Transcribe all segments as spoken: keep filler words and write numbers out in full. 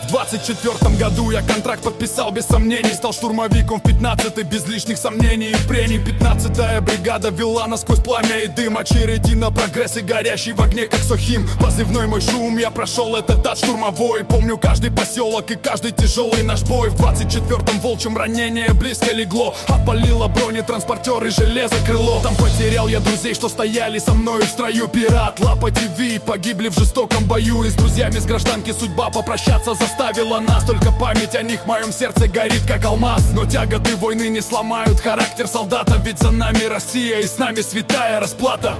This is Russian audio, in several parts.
В двадцать четвёртом году я контракт подписал без сомнений. Стал штурмовиком в пятнадцатый без лишних сомнений и прений. Пятнадцатая бригада вела нас сквозь пламя и дым. Очереди на прогресс и горящий в огне как Сохим. Позывной мой шум, я прошел этот ад штурмовой. Помню каждый поселок и каждый тяжелый наш бой. В двадцать четвёртом волчьем ранение близко легло. Опалило бронетранспортер и железокрыло. Там потерял я друзей, что стояли со мною в строю. Пират, Лапа ТВ погибли в жестоком бою. И с друзьями с гражданки судьба попрощаться заставила нас. Только память о них в моем сердце горит как алмаз. Но тяготы войны не сломают характер солдата. Ведь за нами Россия и с нами святая расплата.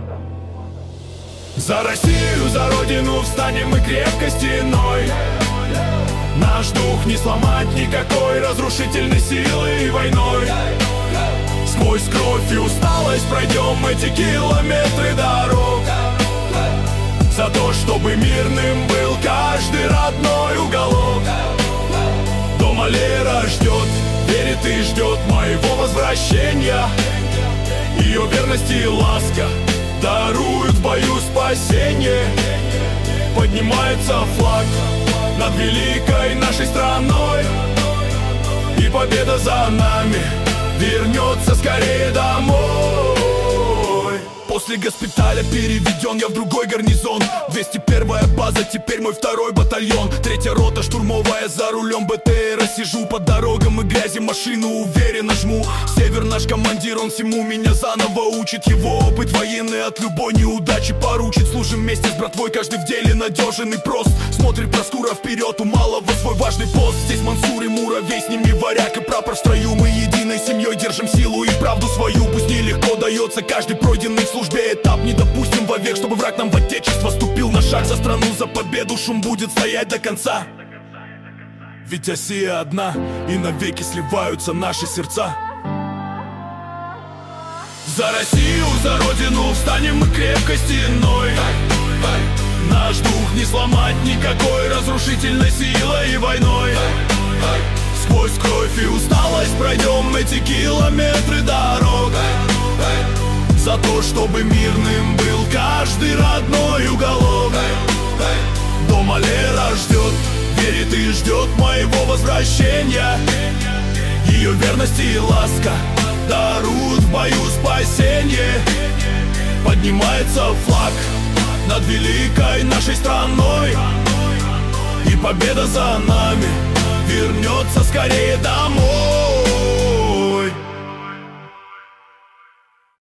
За Россию, за Родину встанем мы крепкой стеной. Наш дух не сломать никакой разрушительной силой и войной. Сквозь кровь и усталость пройдем эти километры дорог. За то, чтобы мирным был каждый родной уголок. Дома Лера ждет, верит и ждет моего возвращения. Ее верность и ласка даруют в бою спасение. Поднимается флаг над великой нашей страной, и победа за нами вернется скорее домой. После госпиталя переведен я в другой гарнизон. двести первая база, теперь мой второй батальон. Третья рота штурмовая, за рулем БТРа сижу. По дорогам и грязи машину уверенно жму. Север наш командир, он всему меня заново учит. Его опыт военный от любой неудачи поручит. Служим вместе с братвой, каждый в деле надежен и прост. Смотрит Проскура вперед, у малого свой важный пост. Здесь Мансур и Муравей, с ними варяг и прапор в строю. Мы единой семьей держим силу и правду свою. Пусть нелегко дается каждый пройденный в службе этап. Не допустим вовек, чтобы враг нам в отечество ступил на шаг. За страну, за победу шум будет стоять до конца. Ведь Россия одна, и навеки сливаются наши сердца. За Россию, за Родину встанем мы крепкой стеной. Наш дух не сломать никакой разрушительной силой и войной. Сквозь кровь и усталость пройдем эти километры дорог. За то, чтобы мирным был каждый родной уголок. Дома Лера ждет, верит и ждет моего возвращения. Ее верность и ласка даруют в бою спасение. Поднимается флаг над великой нашей страной, и победа за нами вернется скорее домой.